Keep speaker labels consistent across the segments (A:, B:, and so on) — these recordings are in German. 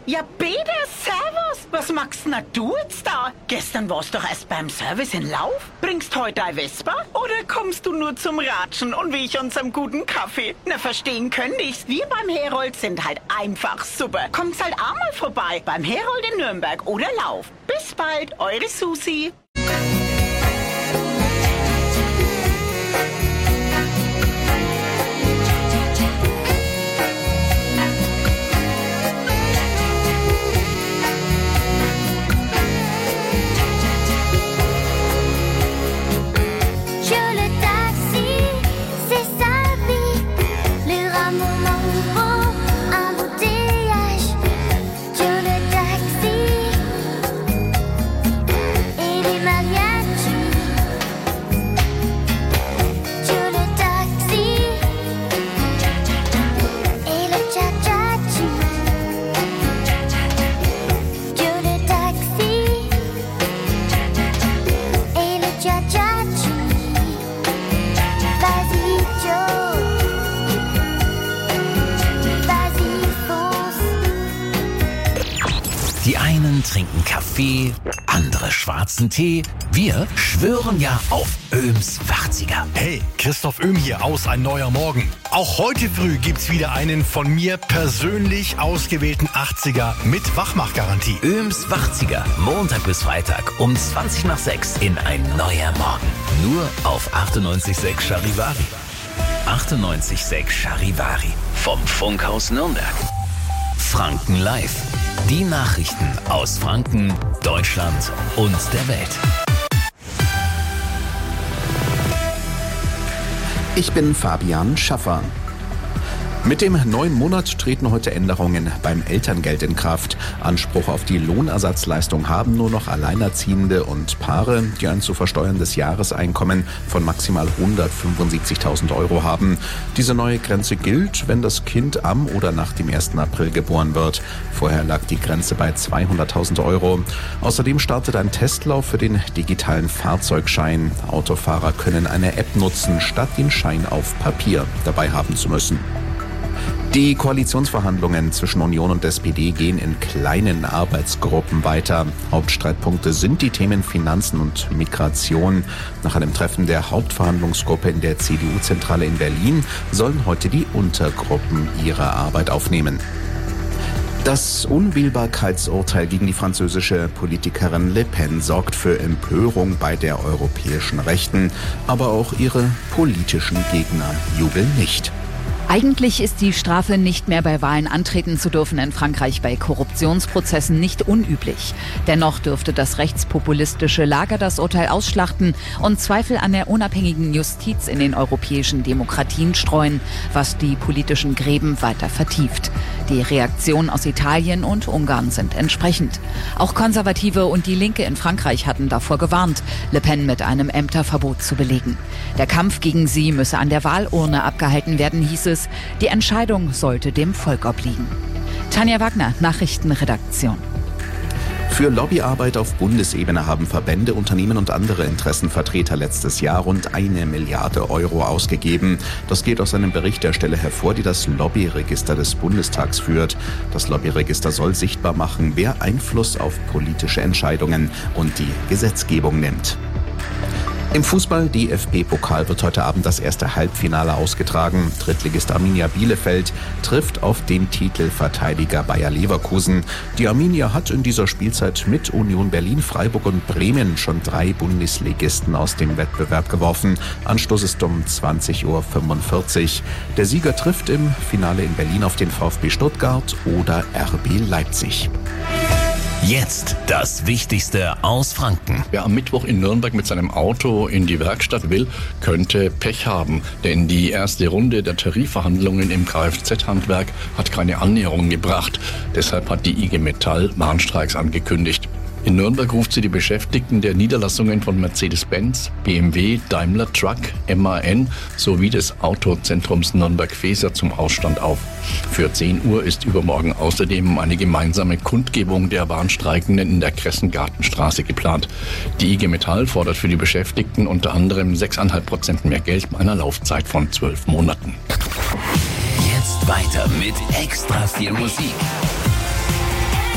A: Ja, bitte, servus. Was machst denn du jetzt da? Gestern warst doch erst beim Service in Lauf. Bringst heute ein Vespa? Oder kommst du nur zum Ratschen und wie ich unserem guten Kaffee? Na, verstehen könnte ich's. Wir beim Herold sind halt einfach super. Kommt's halt auch mal vorbei. Beim Herold in Nürnberg oder Lauf. Bis bald, eure Susi.
B: Die einen trinken Kaffee, andere schwarzen Tee. Wir schwören ja auf Öhms 80er.
C: Hey, Christoph Öhm hier aus Ein neuer Morgen. Auch heute früh gibt's wieder einen von mir persönlich ausgewählten 80er mit Wachmachgarantie.
B: Öhms 80er, Montag bis Freitag um 20 nach 6 in Ein neuer Morgen. Nur auf 98.6 Charivari. 98.6 Charivari vom Funkhaus Nürnberg. Franken Live. Die Nachrichten aus Franken, Deutschland und der Welt.
D: Ich bin Fabian Schaffer. Mit dem neuen Monat treten heute Änderungen beim Elterngeld in Kraft. Anspruch auf die Lohnersatzleistung haben nur noch Alleinerziehende und Paare, die ein zu versteuerndes Jahreseinkommen von maximal 175.000 Euro haben. Diese neue Grenze gilt, wenn das Kind am oder nach dem 1. April geboren wird. Vorher lag die Grenze bei 200.000 Euro. Außerdem startet ein Testlauf für den digitalen Fahrzeugschein. Autofahrer können eine App nutzen, statt den Schein auf Papier dabei haben zu müssen. Die Koalitionsverhandlungen zwischen Union und SPD gehen in kleinen Arbeitsgruppen weiter. Hauptstreitpunkte sind die Themen Finanzen und Migration. Nach einem Treffen der Hauptverhandlungsgruppe in der CDU-Zentrale in Berlin sollen heute die Untergruppen ihre Arbeit aufnehmen. Das Unwählbarkeitsurteil gegen die französische Politikerin Le Pen sorgt für Empörung bei der europäischen Rechten, aber auch ihre politischen Gegner jubeln nicht.
E: Eigentlich ist die Strafe, nicht mehr bei Wahlen antreten zu dürfen, in Frankreich bei Korruptionsprozessen nicht unüblich. Dennoch dürfte das rechtspopulistische Lager das Urteil ausschlachten und Zweifel an der unabhängigen Justiz in den europäischen Demokratien streuen, was die politischen Gräben weiter vertieft. Die Reaktionen aus Italien und Ungarn sind entsprechend. Auch Konservative und die Linke in Frankreich hatten davor gewarnt, Le Pen mit einem Ämterverbot zu belegen. Der Kampf gegen sie müsse an der Wahlurne abgehalten werden, hieß es. Die Entscheidung sollte dem Volk obliegen. Tanja Wagner, Nachrichtenredaktion.
D: Für Lobbyarbeit auf Bundesebene haben Verbände, Unternehmen und andere Interessenvertreter letztes Jahr rund 1 Milliarde Euro ausgegeben. Das geht aus einem Bericht der Stelle hervor, die das Lobbyregister des Bundestags führt. Das Lobbyregister soll sichtbar machen, wer Einfluss auf politische Entscheidungen und die Gesetzgebung nimmt. Im Fußball DFB-Pokal wird heute Abend das erste Halbfinale ausgetragen. Drittligist Arminia Bielefeld trifft auf den Titelverteidiger Bayer Leverkusen. Die Arminia hat in dieser Spielzeit mit Union Berlin, Freiburg und Bremen schon 3 Bundesligisten aus dem Wettbewerb geworfen. Anstoß ist um 20:45 Uhr. Der Sieger trifft im Finale in Berlin auf den VfB Stuttgart oder RB Leipzig.
B: Jetzt das Wichtigste aus Franken.
F: Wer am Mittwoch in Nürnberg mit seinem Auto in die Werkstatt will, könnte Pech haben. Denn die erste Runde der Tarifverhandlungen im Kfz-Handwerk hat keine Annäherung gebracht. Deshalb hat die IG Metall Warnstreiks angekündigt. In Nürnberg ruft sie die Beschäftigten der Niederlassungen von Mercedes-Benz, BMW, Daimler Truck, MAN sowie des Autozentrums Nürnberg-Weser zum Ausstand auf. Für 10 Uhr ist übermorgen außerdem eine gemeinsame Kundgebung der Warnstreikenden in der Kressengartenstraße geplant. Die IG Metall fordert für die Beschäftigten unter anderem 6,5% mehr Geld bei einer Laufzeit von 12 Monaten.
B: Jetzt weiter mit extra viel Musik.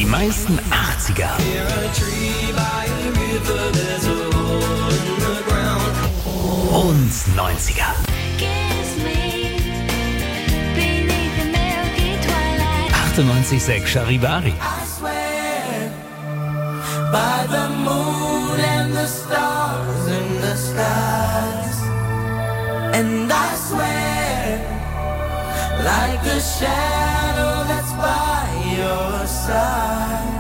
B: Die meisten 80er. Und 90er. 98.6 Charivari.
G: By the moon and the stars in the skies, and I swear, like a shadow that's by your side.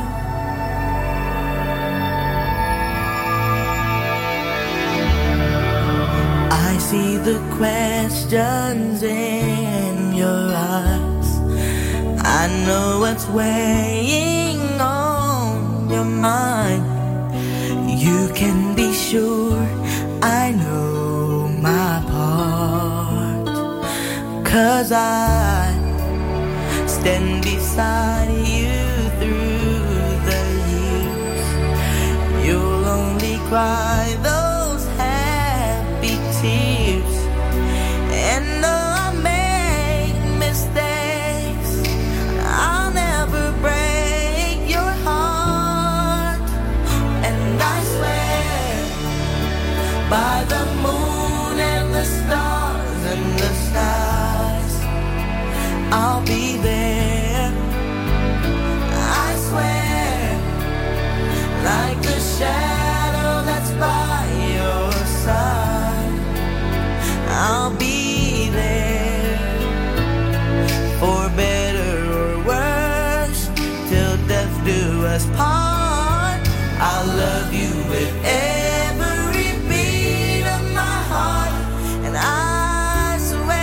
G: I see the questions in your eyes. I know what's weighing on your mind. You can be sure I know my part, 'cause I stand beside you through the years. You'll only cry those happy tears, and though I make mistakes, I'll never break your heart. And I swear, by the moon and the stars and the skies, I'll be there. I swear, like the shadow that's by your side, I'll be there. For better or worse, till death do us part. I'll love you with every beat of my heart, and I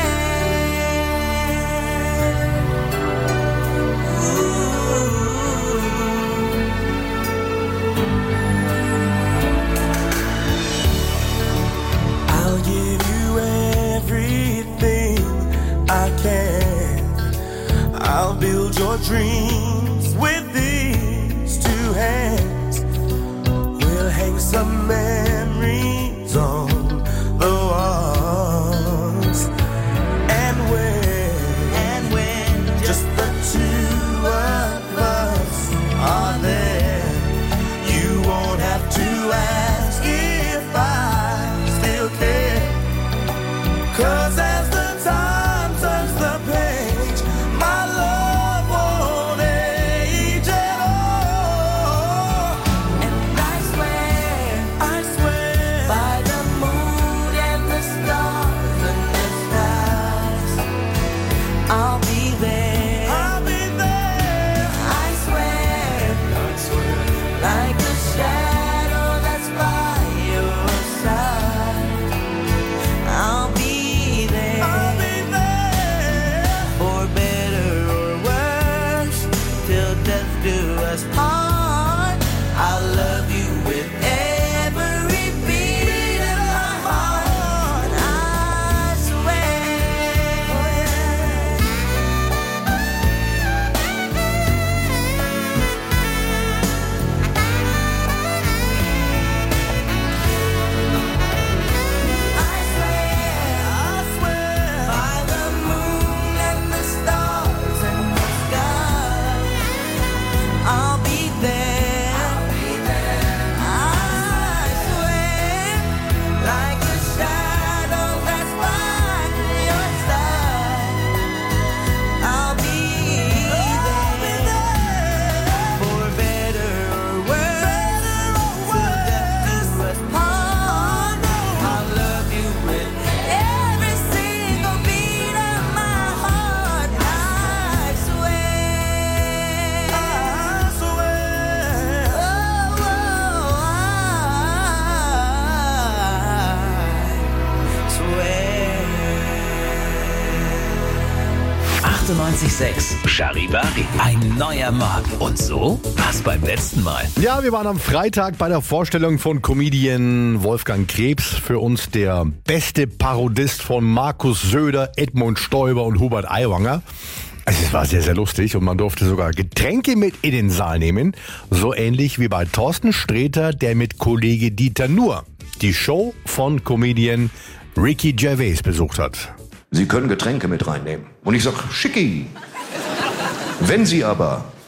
G: swear. Ooh. I'll give you everything I can. I'll build your dreams with these two hands. We'll hang some memories on the walls. And when just the two of us are there, you won't have to ask if I still care. 'Cause as the time turns the page, my love won't age at all. And I swear, by the moon and the stars and the skies, I'll be there. I swear, like a shadow that's by your side, I'll be there. For better or worse, till death do us part. I'll love you with every beat of my heart, and I swear. I swear, by the moon and the stars and the skies, I'll be there. I swear, like a shadow that's by your side, I'll be there. For better or worse, till death do us part. I'll love you with every single beat of my heart. I swear. I swear.
B: 98.6 Charivari. Ein neuer Morgen. Und so war's beim letzten Mal.
C: Ja, wir waren am Freitag bei der Vorstellung von Comedian Wolfgang Krebs. Für uns der beste Parodist von Markus Söder, Edmund Stoiber und Hubert Aiwanger. Also es war sehr, sehr lustig und man durfte sogar Getränke mit in den Saal nehmen. So ähnlich wie bei Thorsten Sträter, der mit Kollege Dieter Nuhr die Show von Comedian Ricky Gervais besucht hat.
H: Sie können Getränke mit reinnehmen. Und ich sag, schicki. Wenn Sie aber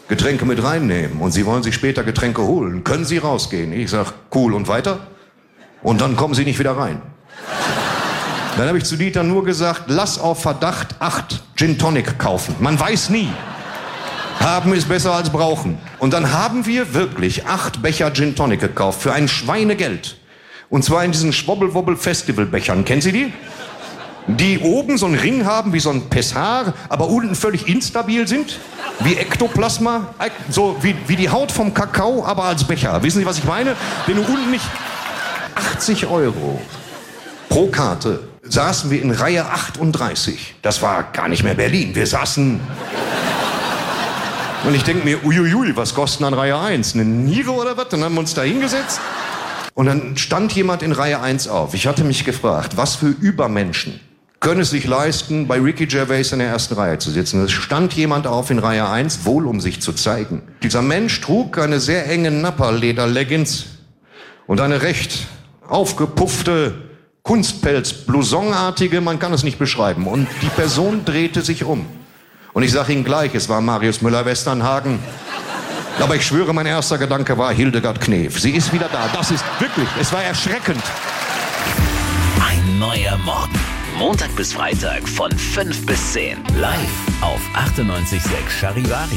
H: Getränke mit reinnehmen und Sie wollen sich später Getränke holen, können Sie rausgehen. Ich sag, cool, und weiter? Und dann kommen Sie nicht wieder rein. Dann habe ich zu Dieter nur gesagt, lass auf Verdacht 8 Gin Tonic kaufen. Man weiß nie. Haben ist besser als brauchen. Und dann haben wir wirklich 8 Becher Gin Tonic gekauft für ein Schweinegeld. Und zwar in diesen Schwobbel-Wobbel-Festivalbechern. Kennen Sie die? Die oben so einen Ring haben wie so ein Pessar, aber unten völlig instabil sind. Wie Ektoplasma. So wie die Haut vom Kakao, aber als Becher. Wissen Sie, was ich meine? Den du unten nicht... 80 € pro Karte saßen wir in Reihe 38. Das war gar nicht mehr Berlin. Wir saßen... Und ich denke mir, uiuiui, was kostet an Reihe 1? Eine Niere oder was? Dann haben wir uns da hingesetzt. Und dann stand jemand in Reihe 1 auf. Ich hatte mich gefragt, was für Übermenschen können es sich leisten, bei Ricky Gervais in der ersten Reihe zu sitzen. Es stand jemand auf in Reihe 1, wohl um sich zu zeigen. Dieser Mensch trug eine sehr enge Napperleder-Leggings und eine recht aufgepuffte Kunstpelz-Blousonartige, man kann es nicht beschreiben. Und die Person drehte sich um. Und ich sage Ihnen gleich, es war Marius Müller-Westernhagen. Aber ich schwöre, mein erster Gedanke war Hildegard Knef. Sie ist wieder da. Das ist wirklich, es war erschreckend.
B: Ein neuer Morgen. Montag bis Freitag von 5 bis 10. Live auf 98.6 Charivari.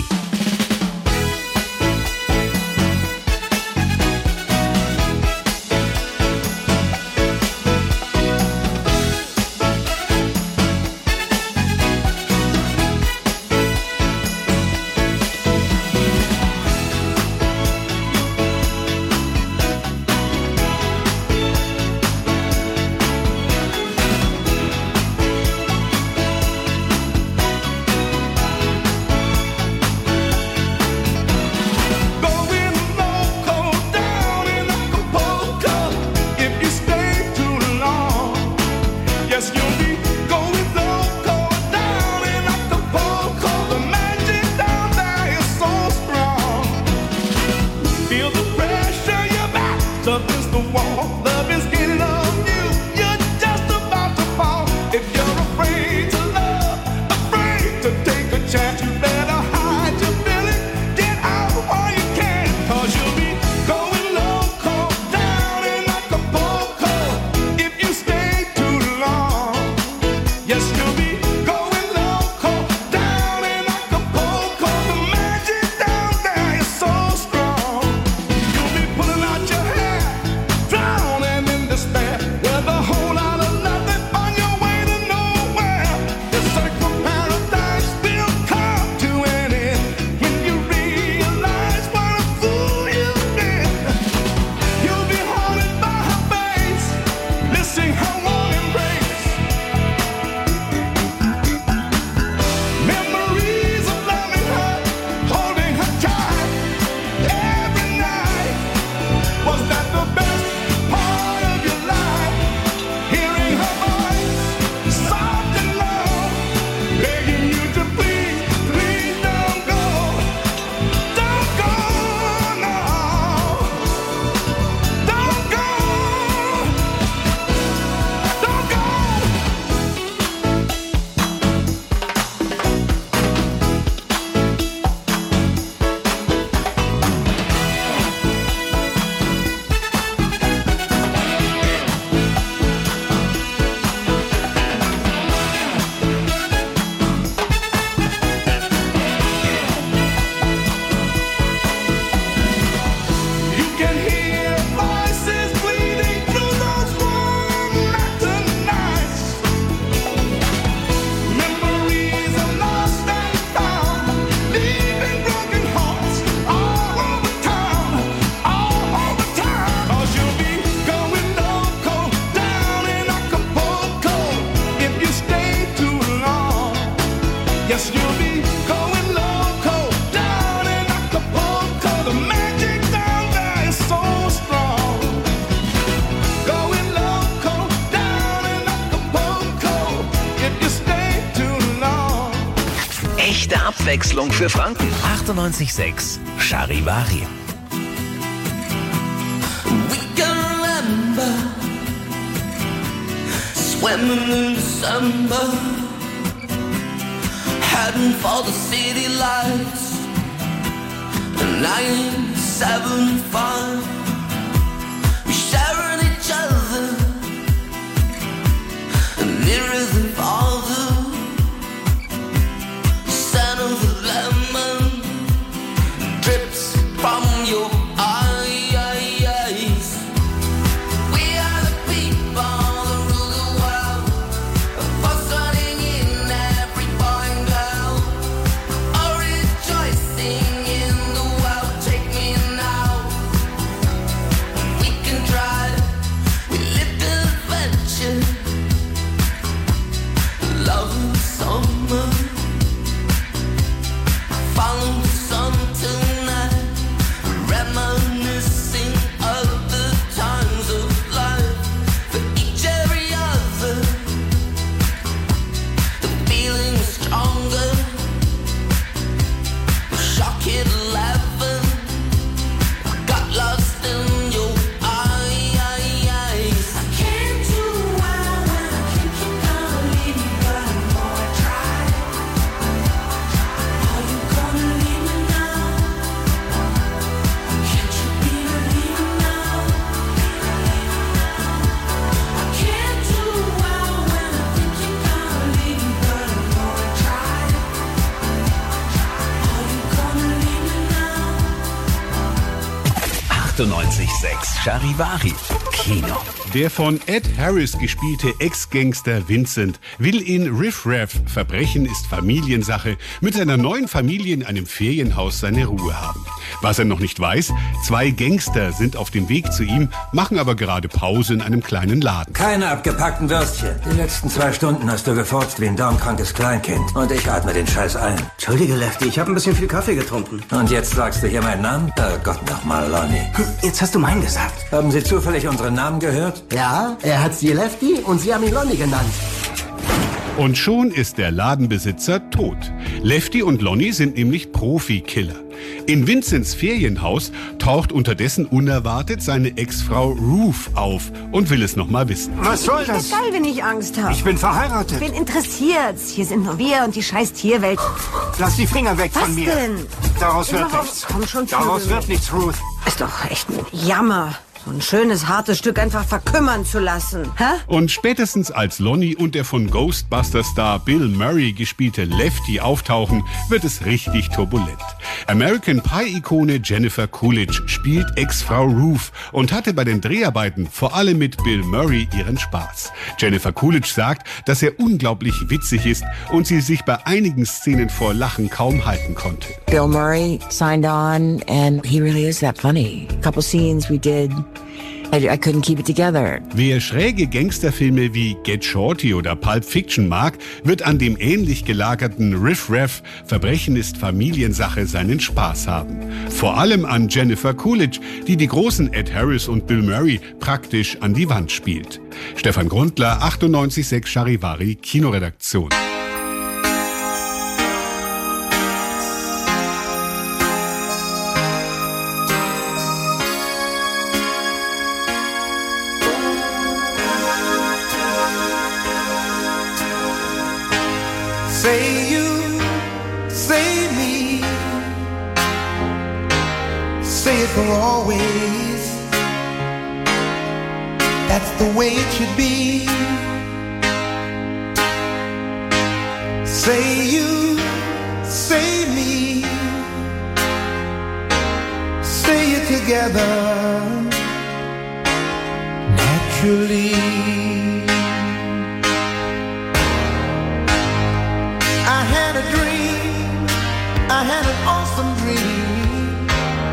B: Echte Abwechslung für Franken. 98.6 Charivari.
G: We can remember swimming in December, heading for the city lights. 975. We sharing each other, mirrors and father. Scent of the lemon drips from your eyes. We are the people that rule the world, us running in every boy and girl, all rejoicing in the world. Take me now, we can try. We live in adventure, love in summer. Follow the sun tonight, reminiscing of the times of life. For each every other, the feeling is stronger. Shock hit 11, got lost in your eyes. I can't do well when I can't keep on leaving, but I'm gonna try. Are you gonna leave me now? Can't you be a leader now? I can't do well when I think you're gonna leave me, but I'm gonna try. Are you gonna leave me now?
B: 98.6 Charivari. Kino.
I: Der von Ed Harris gespielte Ex-Gangster Vincent will in Riff Raff, Verbrechen ist Familiensache, mit seiner neuen Familie in einem Ferienhaus seine Ruhe haben. Was er noch nicht weiß, 2 Gangster sind auf dem Weg zu ihm, machen aber gerade Pause in einem kleinen Laden.
J: Keine abgepackten Würstchen. Die letzten 2 Stunden hast du gefurzt wie ein darmkrankes Kleinkind. Und ich atme den Scheiß ein.
K: Entschuldige, Lefty, ich habe ein bisschen viel Kaffee getrunken.
J: Und jetzt sagst du hier meinen Namen? Gott nochmal, Lonnie.
K: Jetzt hast du meinen gesagt.
J: Haben Sie zufällig unseren Namen gehört?
K: Ja, er hat sie Lefty und sie haben ihn Lonnie genannt.
I: Und schon ist der Ladenbesitzer tot. Lefty und Lonnie sind nämlich Profikiller. In Vincents Ferienhaus taucht unterdessen unerwartet seine Ex-Frau Ruth auf und will es noch mal wissen.
L: Was soll das?
M: Ist geil, wenn ich Angst habe.
L: Ich bin verheiratet.
M: Ich bin interessiert. Hier sind nur wir und die scheiß Tierwelt.
L: Lass die Finger weg
M: Was
L: von mir.
M: denn?
L: Daraus wird
M: Überhaupt-
L: nichts.
M: Komm schon,
L: Daraus
M: Vögel.
L: wird nichts, Ruth.
M: Ist doch echt ein Jammer, so ein schönes, hartes Stück einfach verkümmern zu lassen. Hä?
I: Und spätestens als Lonnie und der von Ghostbuster-Star Bill Murray gespielte Lefty auftauchen, wird es richtig turbulent. American Pie-Ikone Jennifer Coolidge spielt Ex-Frau Ruth und hatte bei den Dreharbeiten vor allem mit Bill Murray ihren Spaß. Jennifer Coolidge sagt, dass er unglaublich witzig ist und sie sich bei einigen Szenen vor Lachen kaum halten konnte.
N: Bill Murray signed on, and he really is that funny. A couple scenes we did, I couldn't keep it together.
I: Wer schräge Gangsterfilme wie Get Shorty oder Pulp Fiction mag, wird an dem ähnlich gelagerten Riff Raff, Verbrechen ist Familiensache, seinen Spaß haben. Vor allem an Jennifer Coolidge, die die großen Ed Harris und Bill Murray praktisch an die Wand spielt. Stefan Grundler, 98.6 Charivari, Kinoredaktion.
G: Say you, say me, say it for always. That's the way it should be. Say you, say me, say it together naturally. I had a dream, I had an awesome dream.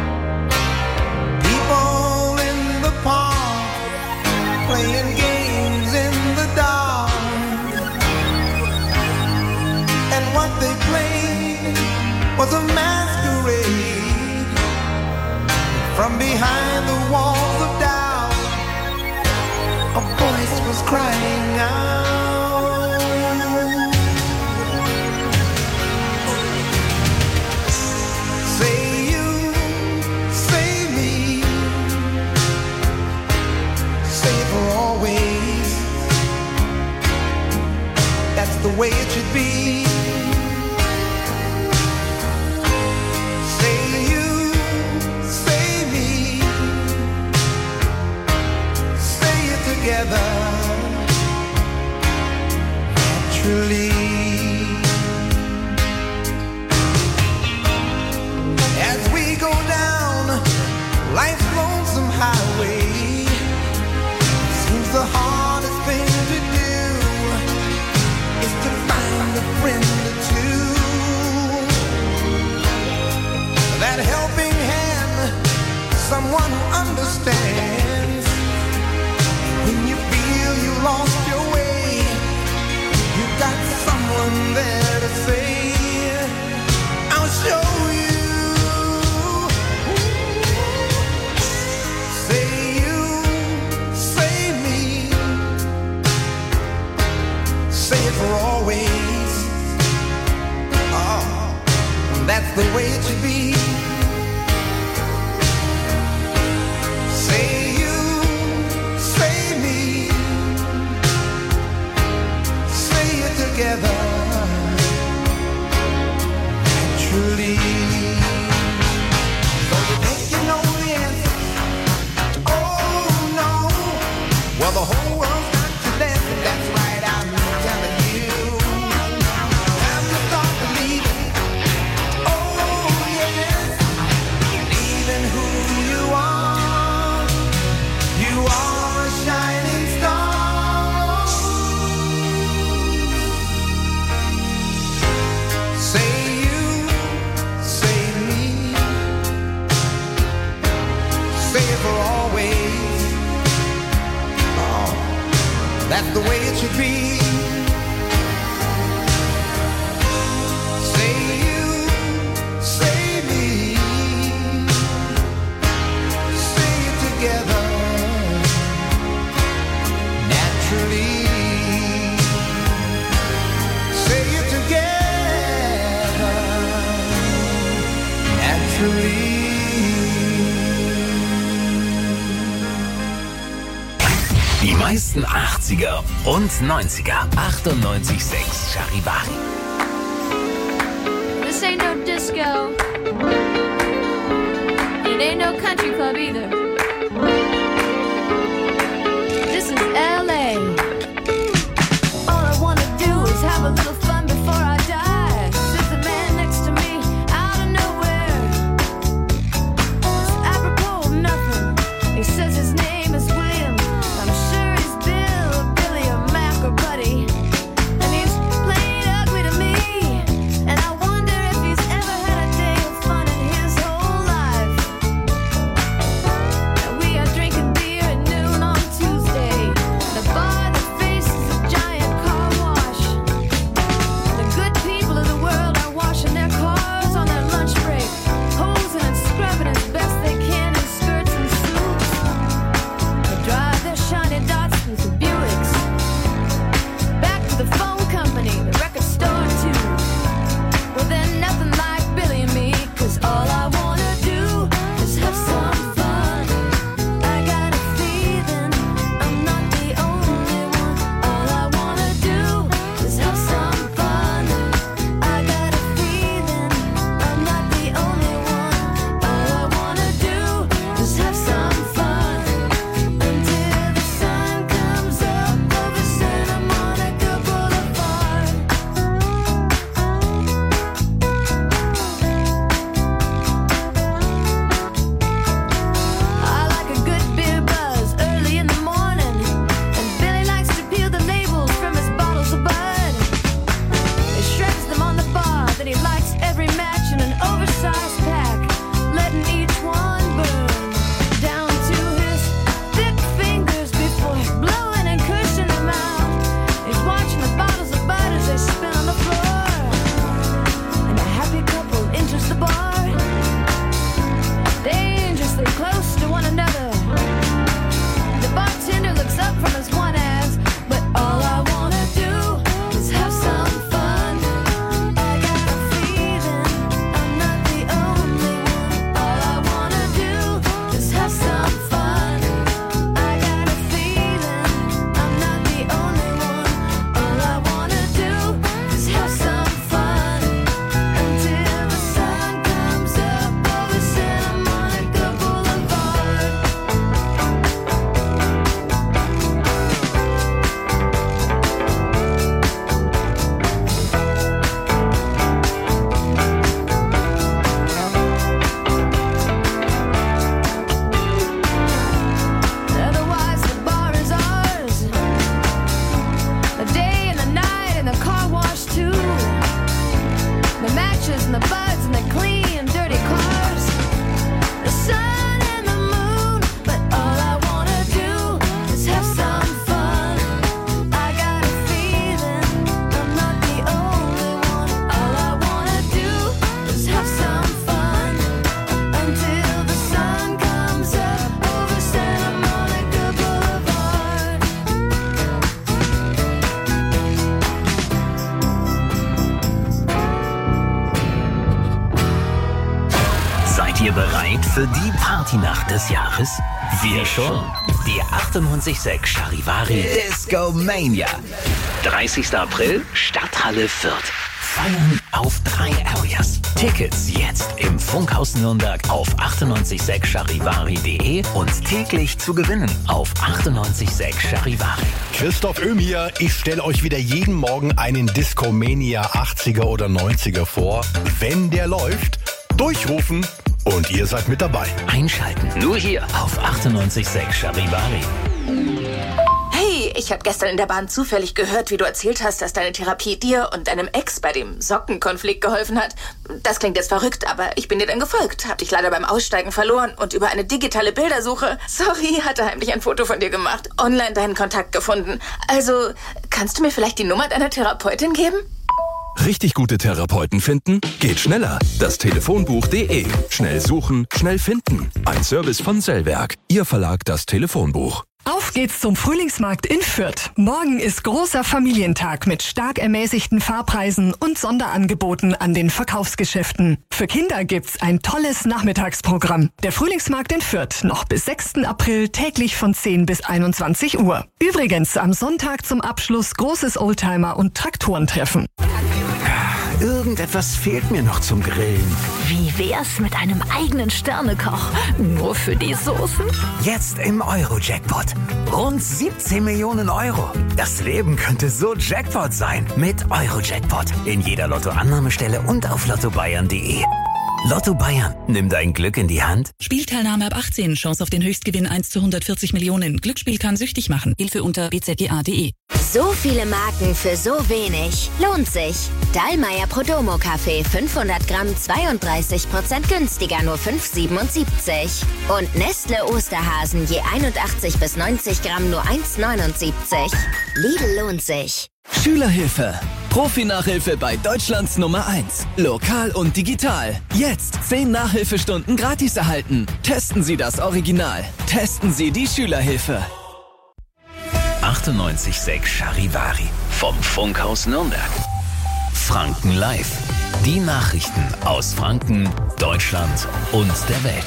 G: People in the park, playing games in the dark. And what they played was a masquerade. From behind the walls of doubt, a voice was crying out. Say you, say me, say it for always. That's the way it should be. Say you, That's the way it should be. Say you, say me, say it together, naturally. So you think you know the answer? Oh no. Well, the whole world's got to dance, and that's right, I'm telling you. Time to start believing. That's the way it should be. Say you, say me, say it together, naturally. Say it together, naturally.
B: Die meisten 80er und 90er. 98.6 Charivari.
O: This ain't no disco. It ain't no country club either. This is LA. All I wanna do is have a little fun before I die. There's a man next to me out of nowhere. It's apropos of nothing. He says his name is William. I'm sure he's Bill, Billy, or Mac, or Buddy. And he's played ugly to me. And I wonder if he's ever had a day of fun in his whole life. And we are drinking beer at noon on Tuesday. The bar that faces a giant car wash. The good people of the world are washing their cars on their lunch break, hosing and scrubbing as best they can in skirts and suits. They drive their shiny Datsuns and Buicks back to the phone company, the record store too. Well, they're nothing like Billy and me, 'cause all I wanna do is have some fun. I got a feeling I'm not the only one. All I wanna do is have some fun. I got a feeling I'm not the only one. All I wanna do is have some fun until the sun comes up over Santa Monica Boulevard. I like a good beer buzz early in the morning, and Billy likes to peel the labels from his bottles of Bud. He shreds them on the bar, then he lights every match in an oversized pack, letting each one burn down to his thick fingers before blowing and cushioning them out. He's watching the bottles of Bud as they spin on the floor, and a happy couple enters the bar, dangerously close to one another. The bartender looks up from his one ass, but all I wanna do is have some fun. I got a feeling I'm not the only one. All I wanna do is have some fun. I got a feeling I'm not the only one. All I wanna do is have some fun until the sun comes up over Santa Monica Boulevard. Otherwise, the bar is ours. The day and the night and the car wash too. The matches and the buds and the clean, dirty cars. The sun and the moon, but all I wanna do is have some fun. I got a feeling I'm not the only one. All I wanna do is have some fun until the sun comes up over Santa Monica Boulevard.
B: ihr bereit für die Partynacht des Jahres? Wir schon. Die 98.6 Charivari Disco Mania. 30. April, Stadthalle Fürth. Feiern auf 3 Areas. Tickets jetzt im Funkhaus Nürnberg auf 986charivari.de und täglich zu gewinnen auf 98.6 Charivari.
C: Christoph Öhm hier. Ich stelle euch wieder jeden Morgen einen Discomania 80er oder 90er vor. Wenn der läuft, durchrufen und ihr seid mit dabei.
B: Einschalten. Nur hier auf 98.6 Charivari.
P: Hey, ich habe gestern in der Bahn zufällig gehört, wie du erzählt hast, dass deine Therapie dir und deinem Ex bei dem Sockenkonflikt geholfen hat. Das klingt jetzt verrückt, aber ich bin dir dann gefolgt. Hab dich leider beim Aussteigen verloren und über eine digitale Bildersuche, sorry, hatte heimlich ein Foto von dir gemacht, online deinen Kontakt gefunden. Also, kannst du mir vielleicht die Nummer deiner Therapeutin geben?
Q: Richtig gute Therapeuten finden? Geht schneller. Das Telefonbuch.de. Schnell suchen, schnell finden. Ein Service von Sellwerk. Ihr Verlag das Telefonbuch.
R: Auf geht's zum Frühlingsmarkt in Fürth. Morgen ist großer Familientag mit stark ermäßigten Fahrpreisen und Sonderangeboten an den Verkaufsgeschäften. Für Kinder gibt's ein tolles Nachmittagsprogramm. Der Frühlingsmarkt in Fürth noch bis 6. April täglich von 10 bis 21 Uhr. Übrigens am Sonntag zum Abschluss großes Oldtimer- und Traktorentreffen.
S: Irgendetwas fehlt mir noch zum Grillen.
T: Wie wär's mit einem eigenen Sternekoch? Nur für die Soßen?
S: Jetzt im Euro-Jackpot. Rund 17 Millionen Euro. Das Leben könnte so Jackpot sein. Mit Euro-Jackpot. In jeder Lottoannahmestelle und auf lottobayern.de. Lotto Bayern, nimm dein Glück in die Hand.
U: Spielteilnahme ab 18, Chance auf den Höchstgewinn 1 zu 140 Millionen. Glücksspiel kann süchtig machen. Hilfe unter bzga.de.
V: So viele Marken für so wenig. Lohnt sich. Dallmayr Prodomo Kaffee 500 Gramm 32% günstiger, nur 5,77. Und Nestle Osterhasen je 81 bis 90 Gramm nur 1,79. Lidl lohnt sich.
W: Schülerhilfe. Profi-Nachhilfe bei Deutschlands Nummer 1. Lokal und digital. Jetzt 10 Nachhilfestunden gratis erhalten. Testen Sie das Original. Testen Sie die Schülerhilfe.
B: 98.6 Charivari. Vom Funkhaus Nürnberg. Franken Live. Die Nachrichten aus Franken, Deutschland und der Welt.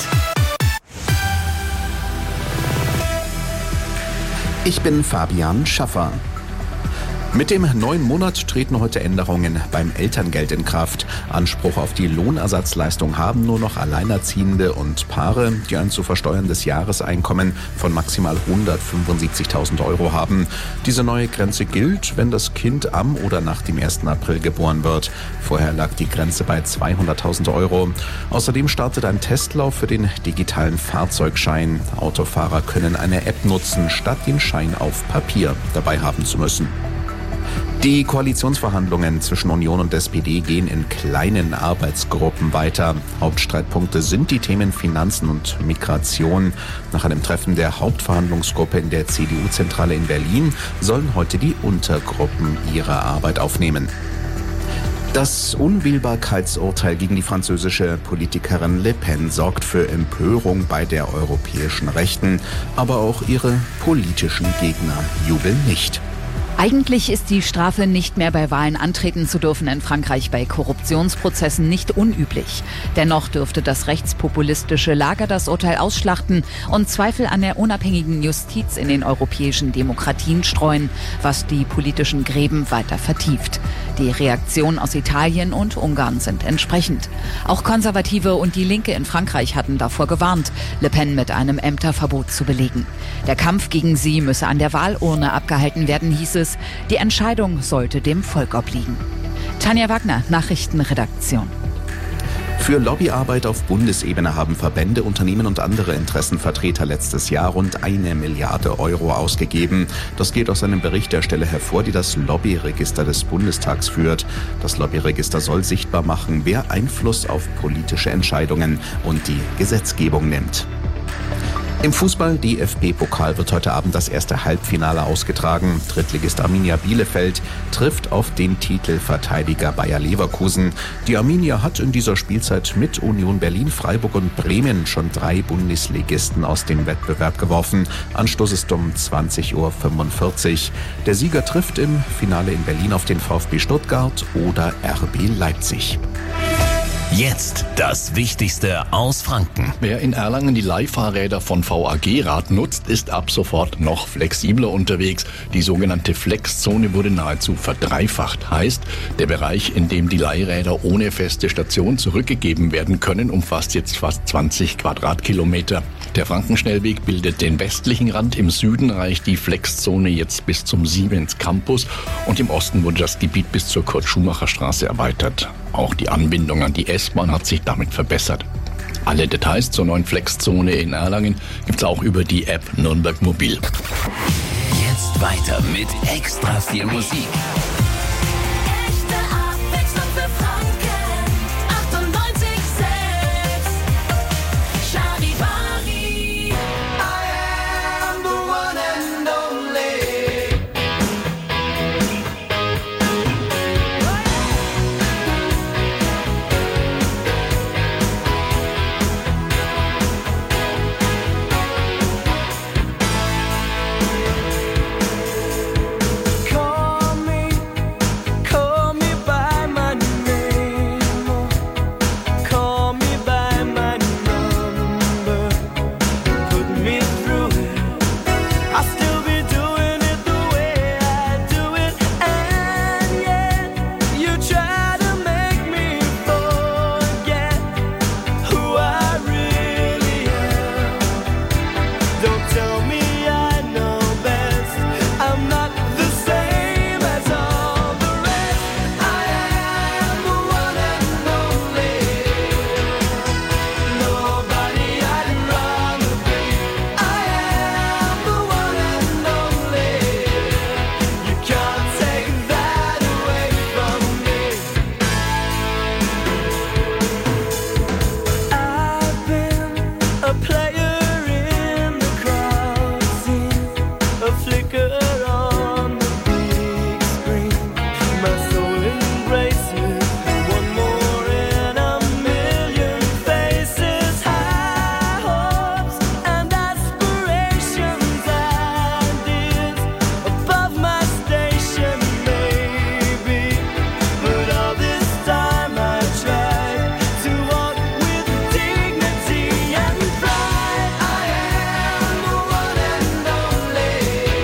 D: Ich bin Fabian Schaffer. Mit dem neuen Monat treten heute Änderungen beim Elterngeld in Kraft. Anspruch auf die Lohnersatzleistung haben nur noch Alleinerziehende und Paare, die ein zu versteuerndes Jahreseinkommen von maximal 175.000 Euro haben. Diese neue Grenze gilt, wenn das Kind am oder nach dem 1. April geboren wird. Vorher lag die Grenze bei 200.000 Euro. Außerdem startet ein Testlauf für den digitalen Fahrzeugschein. Autofahrer können eine App nutzen, statt den Schein auf Papier dabei haben zu müssen. Die Koalitionsverhandlungen zwischen Union und SPD gehen in kleinen Arbeitsgruppen weiter. Hauptstreitpunkte sind die Themen Finanzen und Migration. Nach einem Treffen der Hauptverhandlungsgruppe in der CDU-Zentrale in Berlin sollen heute die Untergruppen ihre Arbeit aufnehmen. Das Unwählbarkeitsurteil gegen die französische Politikerin Le Pen sorgt für Empörung bei der europäischen Rechten, aber auch ihre politischen Gegner jubeln nicht.
E: Eigentlich ist die Strafe, nicht mehr bei Wahlen antreten zu dürfen, in Frankreich bei Korruptionsprozessen nicht unüblich. Dennoch dürfte das rechtspopulistische Lager das Urteil ausschlachten und Zweifel an der unabhängigen Justiz in den europäischen Demokratien streuen, was die politischen Gräben weiter vertieft. Die Reaktionen aus Italien und Ungarn sind entsprechend. Auch Konservative und die Linke in Frankreich hatten davor gewarnt, Le Pen mit einem Ämterverbot zu belegen. Der Kampf gegen sie müsse an der Wahlurne abgehalten werden, hieß es. Die Entscheidung sollte dem Volk obliegen. Tanja Wagner, Nachrichtenredaktion.
D: Für Lobbyarbeit auf Bundesebene haben Verbände, Unternehmen und andere Interessenvertreter letztes Jahr rund 1 Milliarde Euro ausgegeben. Das geht aus einem Bericht der Stelle hervor, die das Lobbyregister des Bundestags führt. Das Lobbyregister soll sichtbar machen, wer Einfluss auf politische Entscheidungen und die Gesetzgebung nimmt. Im Fußball DFB-Pokal wird heute Abend das erste Halbfinale ausgetragen. Drittligist Arminia Bielefeld trifft auf den Titelverteidiger Bayer Leverkusen. Die Arminia hat in dieser Spielzeit mit Union Berlin, Freiburg und Bremen schon 3 Bundesligisten aus dem Wettbewerb geworfen. Anstoß ist um 20:45 Uhr. Der Sieger trifft im Finale in Berlin auf den VfB Stuttgart oder RB Leipzig.
B: Jetzt das Wichtigste aus Franken.
A: Wer in Erlangen die Leihfahrräder von VAG Rad nutzt, ist ab sofort noch flexibler unterwegs. Die sogenannte Flexzone wurde nahezu verdreifacht. Heißt, der Bereich, in dem die Leihräder ohne feste Station zurückgegeben werden können, umfasst jetzt fast 20 Quadratkilometer. Der Frankenschnellweg bildet den westlichen Rand. Im Süden reicht die Flexzone jetzt bis zum Siemens Campus und im Osten wurde das Gebiet bis zur Kurt-Schumacher-Straße erweitert. Auch die Anbindung an die S-Bahn hat sich damit verbessert. Alle Details zur neuen Flexzone in Erlangen gibt's auch über die App Nürnberg Mobil.
B: Jetzt weiter mit extra viel Musik.
O: Echte Abwechslung für Franken. 98,6. Charivari. I am the one and only. Call me by my name, call me by my number, put me through it. I'll still be doing it the way I do it, and yet you try to make me forget who I really am. Don't tell me I know best. I'm not the same as all the rest. I am the one and only. Nobody I'd rather be. I am the one and only. You can't take that away from me. I've been a player in the crowd scene, a flicker on the big screen. My soul embraces one more in a million faces. High hopes and aspirations, ideas above my station, maybe. But all this time I tried to walk with dignity and pride. I am the one and only.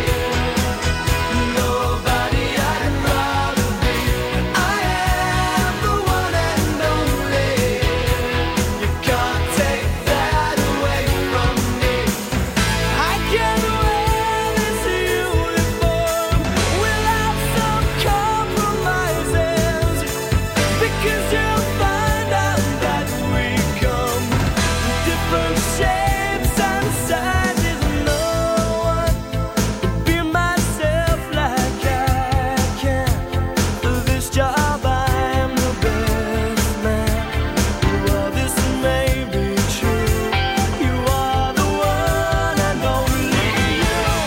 O: Nobody I'd rather be. I am the one and only. You can't take that away from me. I can wear this uniform without some compromises, because you'll find out that we come in different shapes and sizes. No one can be myself like I can. For this job I'm the best man. While this may be true, you are the one and only you.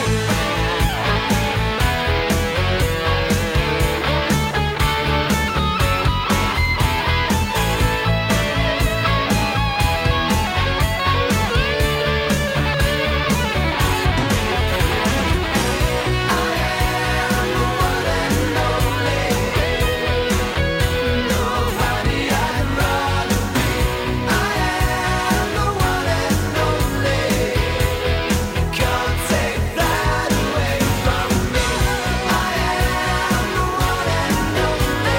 O: Nobody I'd rather be. I am the one and only. You can't take that away from me. I am the one and only.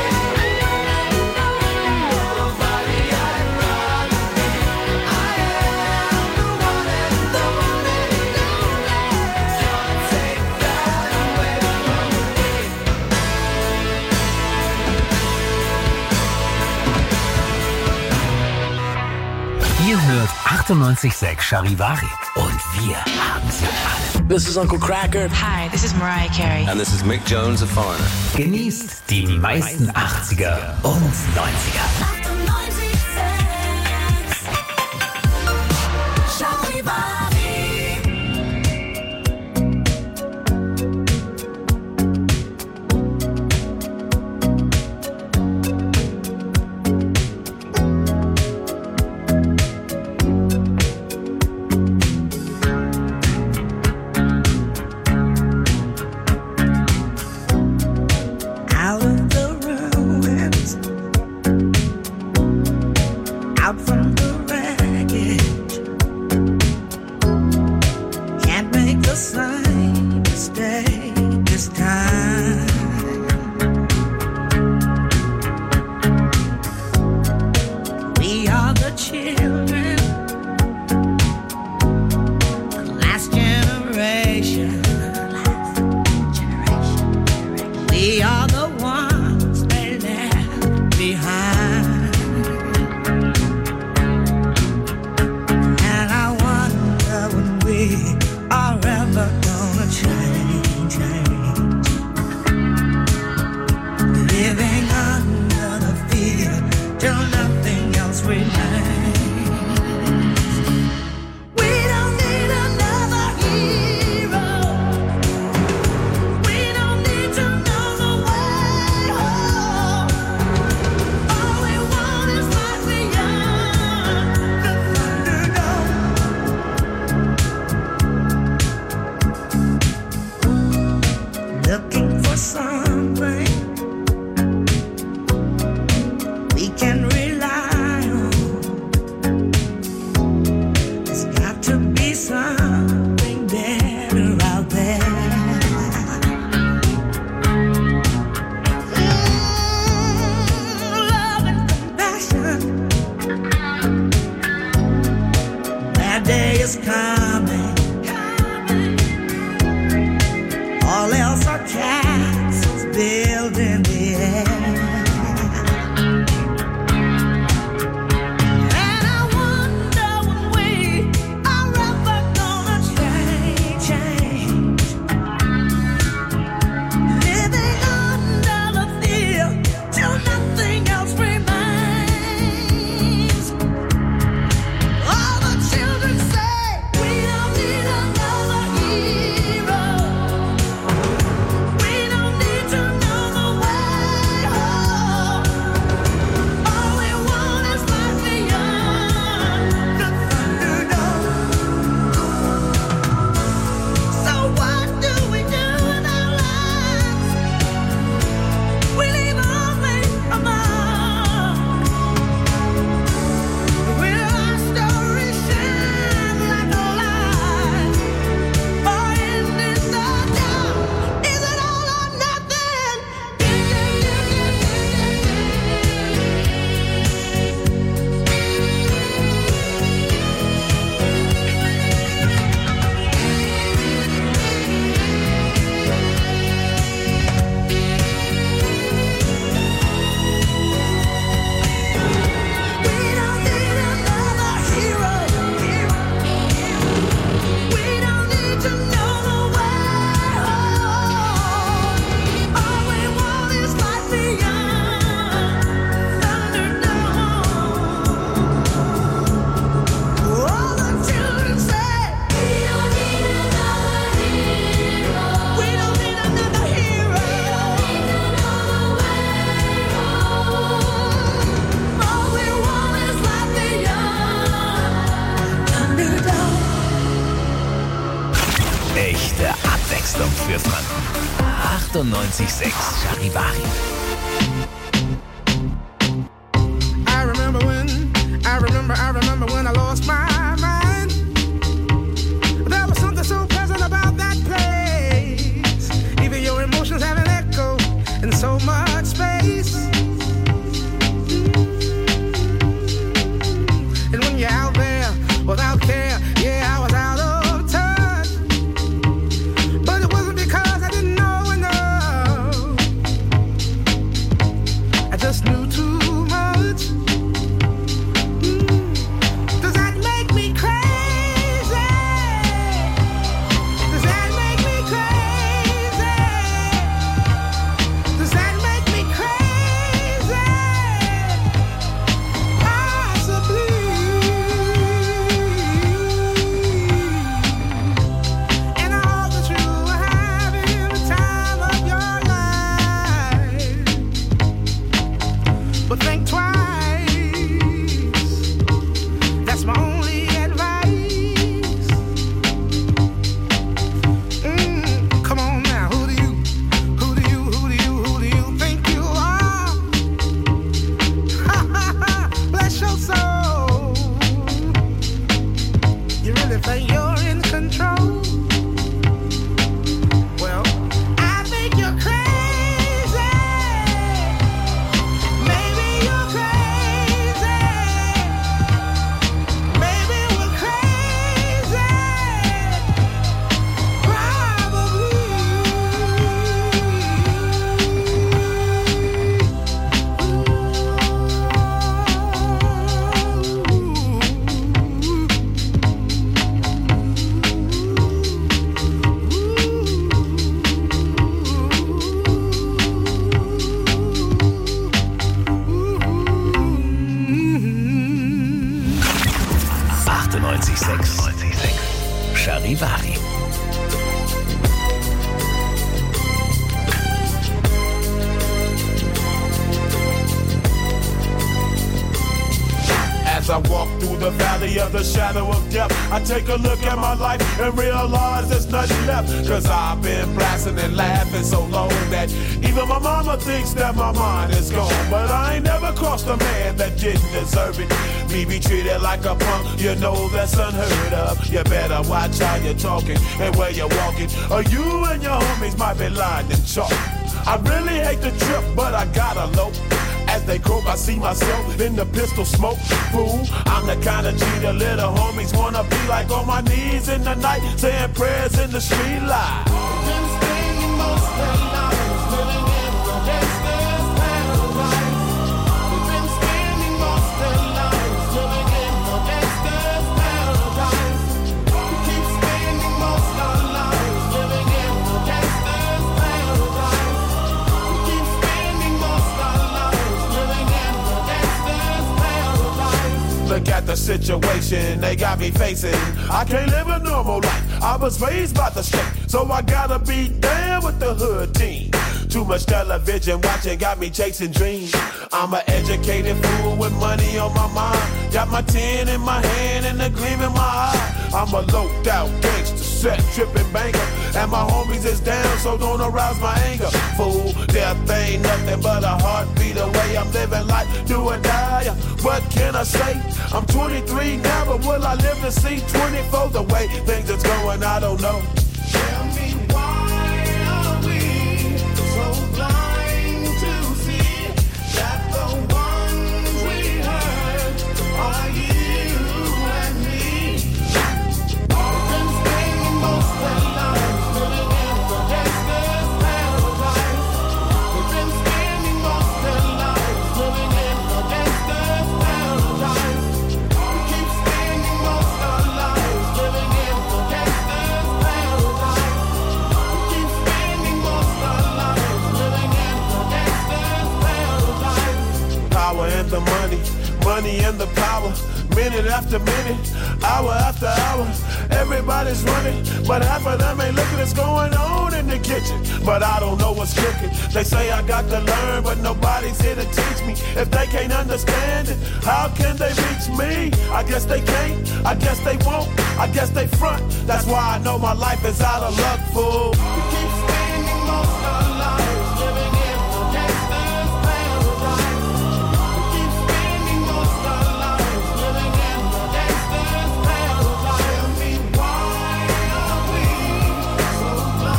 O: Nobody I'd rather be. I am the one and only. Can't take that away from me.
B: Ihr hört 98,6 Charivari und wir haben sie alle.
F: This is Uncle Cracker.
H: Hi, this is Mariah Carey.
F: And this is Mick Jones of Foreigner.
B: Genießt die meisten 80er und 90er.
G: Out of the ruins out from the wreckage. Can't make the same mistake this time. We are the children, the last generation. We are the ones they left behind. And I wonder when we are ever gonna change. Living under the fear till nothing else remains. We don't need another hero. We don't need to know the way home. All we want is life beyond the Thunderdome. Looking for something we can rely on. There's got to be something better out there. Love and compassion. That day is coming. All else are castles built in the air. And I wonder when we are ever gonna change. Living under the fear till nothing else remains. All the children say we don't need another hero. We don't need to know the way home. All we want is life beyond the Thunderdome. So what do we do in our lives? We leave only a mark. Will our story shine like a light, or end in the dark? Is it all or nothing? We don't need another hero. We don't need to know the way home. All we want is life beyond Thunderdome. All the children say we don't need another hero. We don't need another hero. All we want is life beyond Thunderdome.
B: Echte Abwechslung für Franken. 98,6 Charivari.
H: I remember when I lost my mind. There was something so pleasant about that place. Even your emotions have an echo in so much space. And when you're out there without care, yeah, I was out of touch. But it wasn't because I didn't know enough.
B: 98.6 Charivari.
J: As I walk through the valley of the shadow of death, I take a look at my life and realize there's nothing left. Cause I've been blasting and laughing so long that even my mama thinks that my mind is gone. But I ain't never crossed a man that didn't deserve it. Me be treated like a punk, you know that's unheard of. You better watch how you're talking and where you're walking, or you and your homies might be lying in chalk. I really hate the trip, but I gotta low. As they croak, I see myself in the pistol smoke. Fool, I'm the kind of G the little homies wanna be like, on my knees in the night, saying prayers in the street light. Been spending most of their lives living in the gangster's paradise. We've been spending most of their lives living in the gangster's paradise. We keep spending most of our lives living in the gangster's paradise. We keep spending most of our lives living in the gangster's paradise. Look at the situation they got me facing. I can't live a normal life. I was raised by the state, so I gotta be down with the hood team. Too much television watching got me chasing dreams. I'm an educated fool with money on my mind. Got my 10 in my hand and a gleam in my eye. I'm a loped out gangster, set tripping banker, and my homies is down, so don't arouse my anger. Fool, death ain't nothing but a heartbeat away. I'm living life, do or die. What can I say? I'm 23 now, but will I live to see 24? The way things is going, I don't know. Tell me why are we so blind to see that the ones we hurt are you and me? We've been spending most of our lives living in the gangster's paradise. We've been spending most of our lives living in the gangster's paradise. We keep spending most of our lives living in the gangster's paradise. We keep spending most of our lives living in the gangster's paradise. Power and the money, money and the power. Minute after minute, hour after hour, everybody's running, but half of them ain't looking what's going on in the kitchen. But I don't know what's cooking. They say I got to learn, but nobody's here to teach me. If they can't understand it, how can they reach me? I guess they can't, I guess they won't, I guess they front. That's why I know my life is out of luck, fool. We keep spending most of our lives living in the gangster's paradise. We keep spending most of our lives living in the gangster's paradise. Tell me why are we so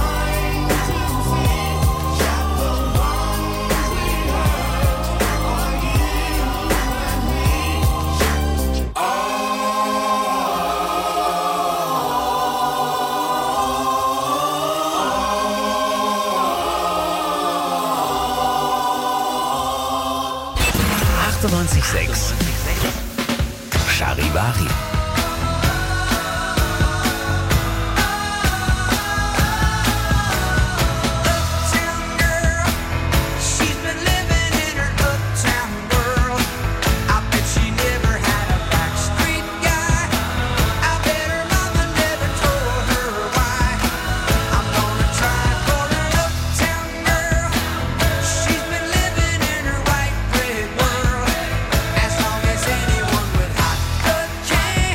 J: blind to see that the ones we hurt are you and me?
B: Charivari.
G: She's been living in her uptown world. I bet she never had a backstreet guy. I bet her mama never told her why. I'm gonna try for an uptown girl. She's been living in her white bread world. As long as anyone with hot blood can.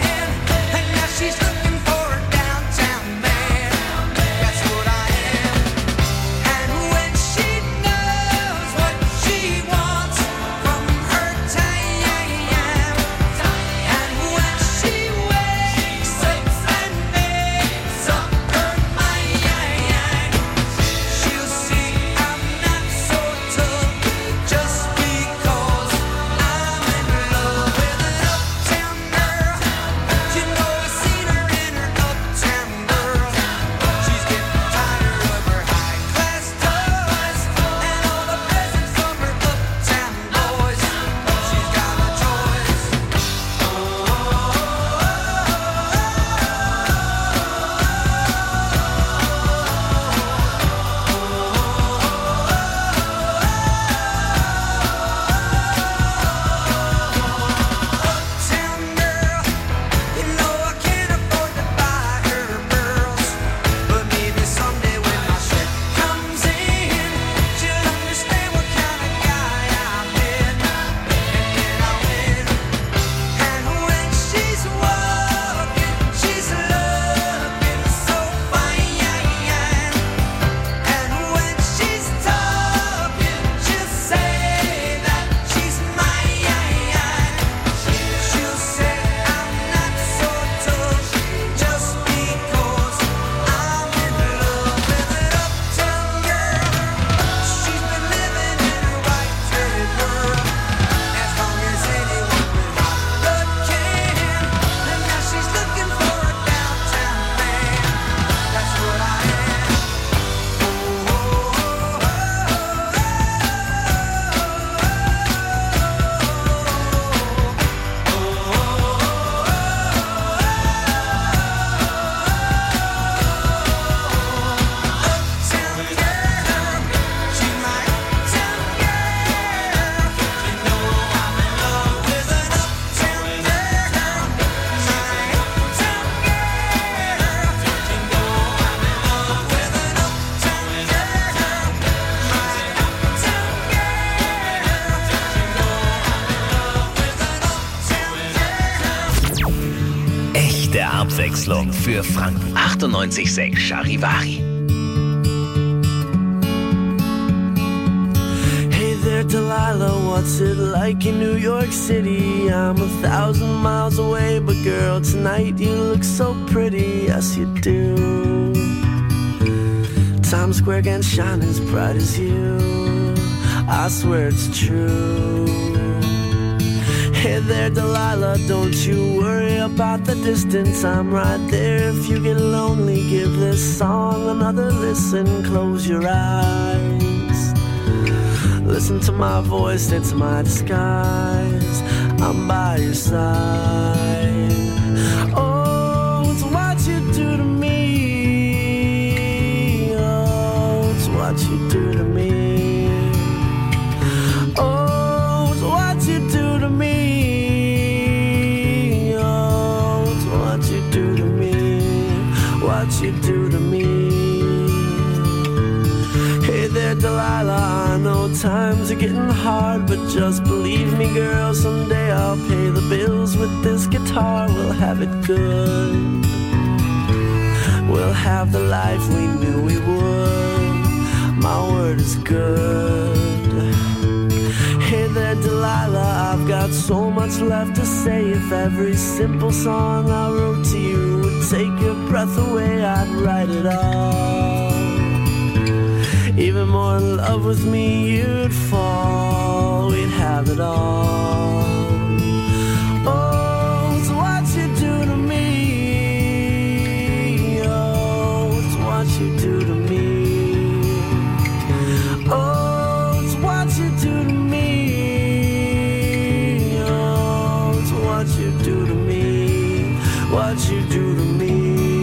B: der Abwechslung für Franken. 98,6 Charivari.
K: Hey there, Delilah, what's it like in New York City? I'm 1,000 miles away, but girl, tonight you look so pretty, yes you do. Times Square can't shine as bright as you, I swear it's true. Hey there, Delilah, don't you worry about the distance, I'm right there. If you get lonely, give this song another listen, close your eyes. Listen to my voice, it's my disguise, I'm by your side. Oh, it's what you do to me. Oh, it's what you do to me. Oh, it's what you do to me. Oh, it's what you do to me. What you do to me. Hey there, Delilah, I know times are getting hard, but just believe me, girl, someday I'll pay the bills with this guitar. We'll have it good. We'll have the life we knew we would. My word is good. Hey there, Delilah, I've got so much left to say. If every simple song I wrote to you would take your breath away, I'd write it all. Even more in love with me you'd fall, we'd have it all. Oh, it's what you do to me. Oh, it's what you do to me. Oh, it's what you do to me. Oh, it's what you do to me. What you do to me.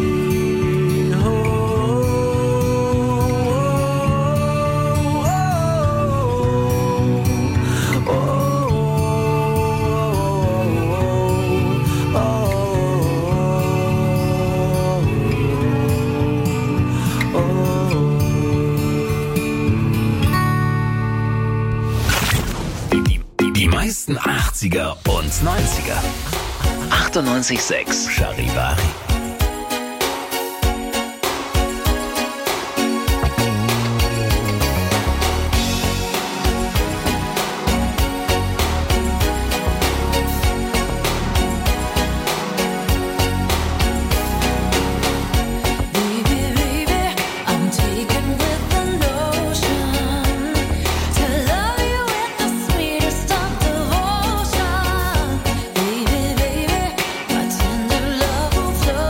B: Die meisten 80er und 90er. 98,6 Charivari.
O: Flow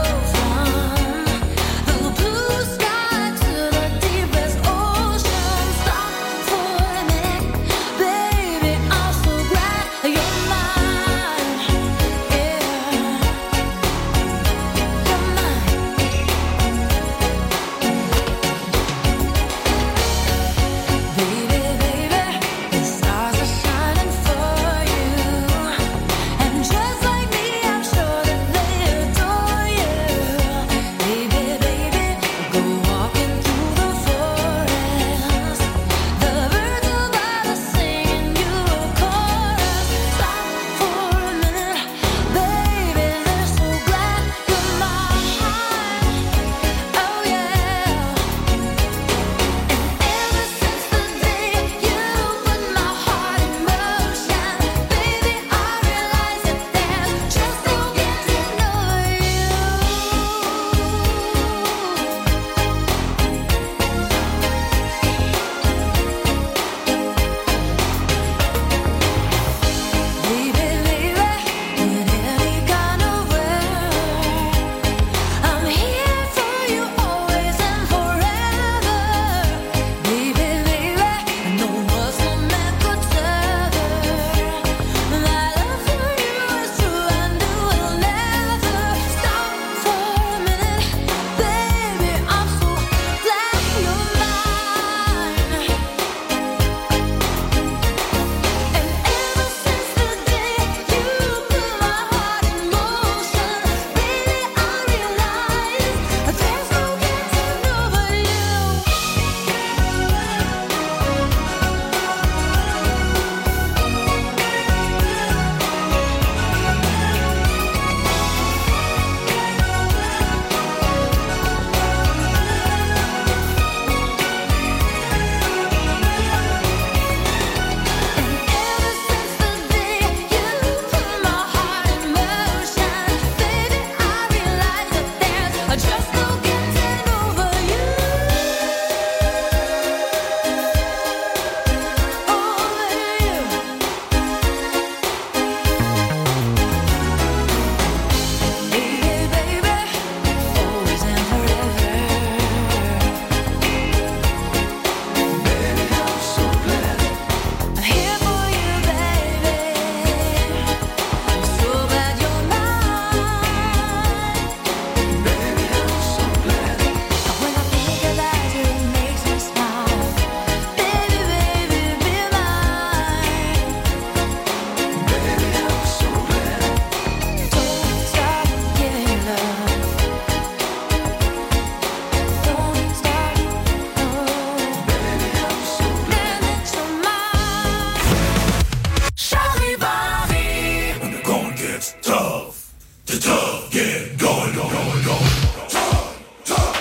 J: tough, the tough, get going, going, going. Tough, tough.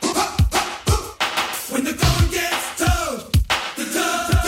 J: When the going gets tough, the tough get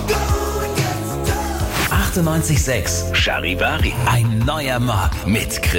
B: Charivari, ein neuer Morgen mit